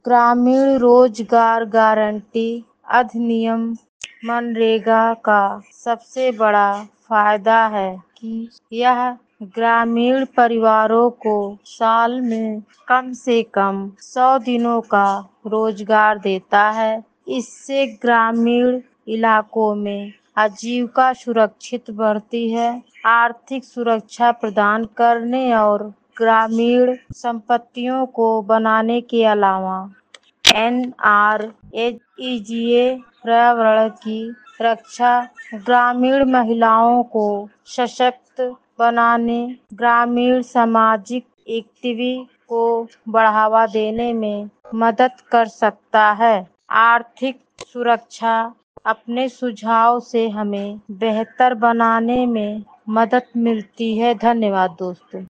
ग्रामीण रोजगार गारंटी अधिनियम मनरेगा का सबसे बड़ा फायदा है कि यह ग्रामीण परिवारों को साल में कम से कम 100 दिनों का रोजगार देता है। इससे ग्रामीण इलाकों में आजीविका सुरक्षित बढ़ती है, आर्थिक सुरक्षा प्रदान करने और ग्रामीण संपत्तियों को बनाने के अलावा NREGA पर्यावरण की रक्षा, ग्रामीण महिलाओं को सशक्त बनाने, ग्रामीण सामाजिक एक्टिविटी को बढ़ावा देने में मदद कर सकता है। आर्थिक सुरक्षा अपने सुझाव से हमें बेहतर बनाने में मदद मिलती है। धन्यवाद दोस्तों।